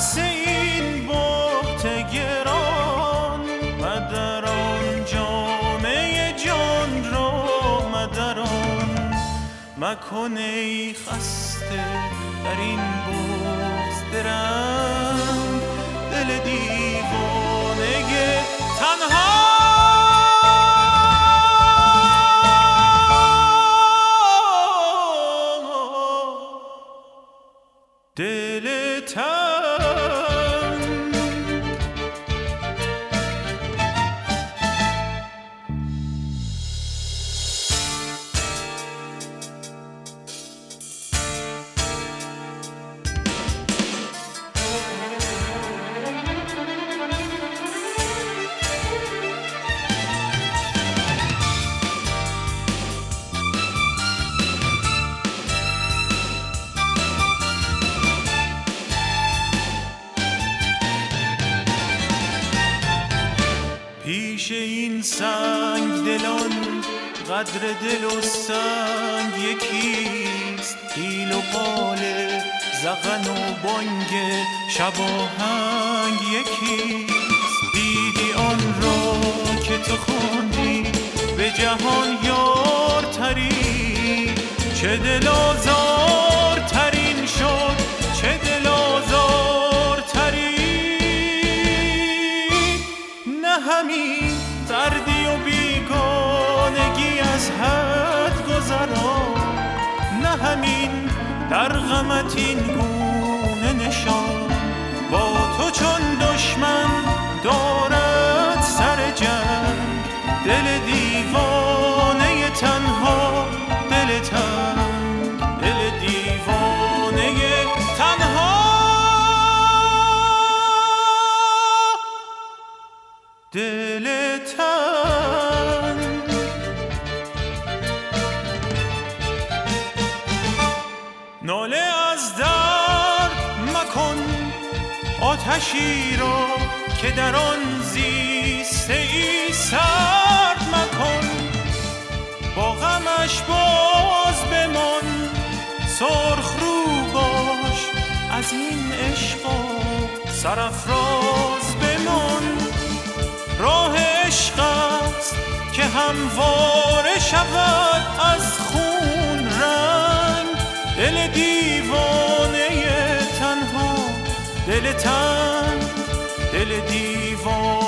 عکس این بهت گران مدران جامعه جان را مدران مکن ای خسته در این بغض درنگ دل دیوانه تنها دل تنگ. پیش این سنگ دلان قدر دل و سنگ یکیست پیل و قال زغن و بانگ شباهنگ یکیست دیدی آن را که تو خواندی به جهان یارتری چه دل آزارترین شد چه دل آزارتری نه همین دردی و بیگانگی از حد گذران نه همین در غمت این گونه نشان با تو چون دشمن دارد سر جنگ دل دیوانه تنها دل تنگ دل دیوانه تنها دل تنگ. ناله از درد مکن آتشی را که در آن زیسته ای سرد مکن با غمش باز بمان سرخ رو باش از این عشق و سرافراز بمان راه عشق است که همواره شود از خون رنگ دل دیوانه تنها دل تنگ دل دیوانه